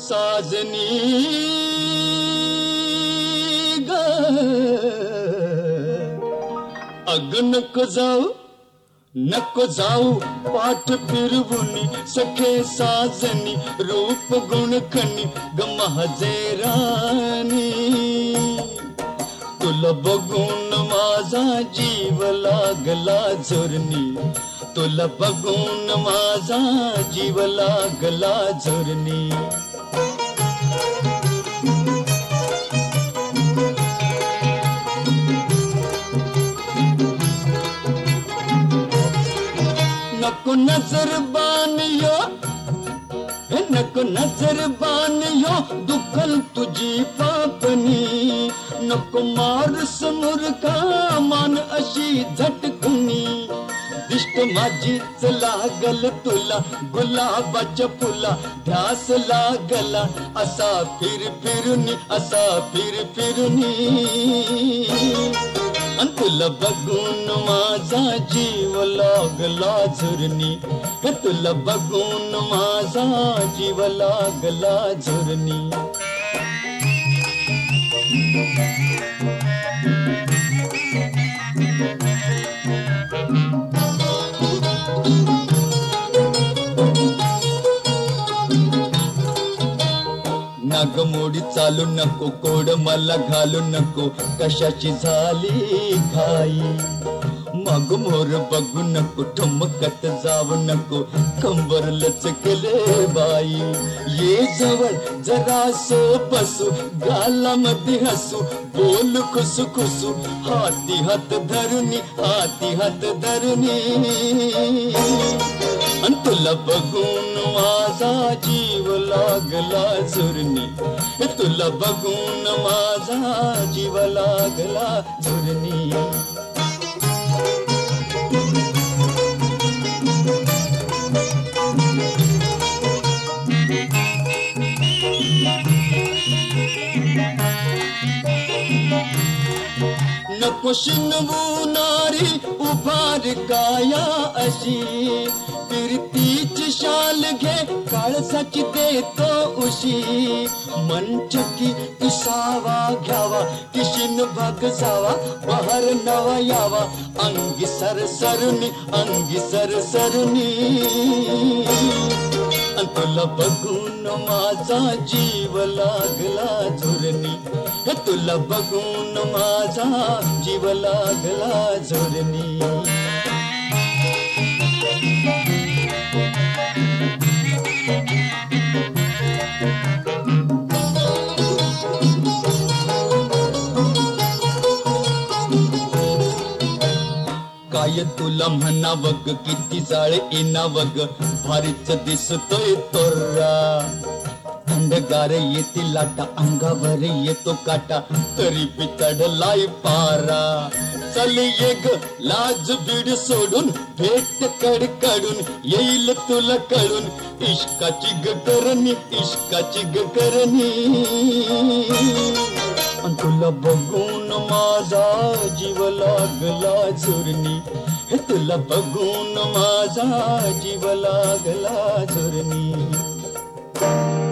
साजनी ग अग नको जाऊ पाठ फिरवुनी सखे साजनी रूप गुण खनी ग माझे राणी तुला बघून माझा जीव लागला झुरणी तुला बघून माझा जीव लागला झुरणी नको नजर बानियो नको नजर बानियो दुखल तुझी पापनी नको मार समोर का मान अशी झटकुनी दिष्ट माझीच लागल तुला गुलाबाच्या फुला ध्यास लागला असा फिरुनी असा फिरुनी अन तुला बघून माझा जीव लागला झुरणी तुला बघून माझा जीव लागला झुरणी नागमोडी चालू नको कोड मला घालू नको कशाची झाली घाई मग मोर बघू नको ठमकत जाऊ नको कंबर लचकले बाई ये जवळ जरा सो बसू गालामध्ये हसू बोल खुसू खुसू हाती हात धरुनी अन तुला बघून माझा जीव लागला झुरणी तुला बघून माझा जीव लागला झुरणी नको शिनवू नारी उभार काया अशी फिरतीची शाल घे काळसाची देतो उशी मनचकी तुसावा घ्यावा किशिन भाग जावा बहर नवा यावा अंगी सरसरुनी तुला बघून माझा जीव लागला झुरणी तुला बघून माझा जीव लागला झुरणी काय तुला म्हणावं ग किती जाळे येणावं ग भारीच दिसतोय तोरा थंडगार येते लाटा अंगावर येतो काटा तरी पितडलाय पारा चल ये ग लाज बीड सोडून भेट कडकडून येईल तुला कळून इश्काची ग करणी अन तुला बघून माझा जीव लागला झुरणी तुला बघून माझा जीव लागला झुरणी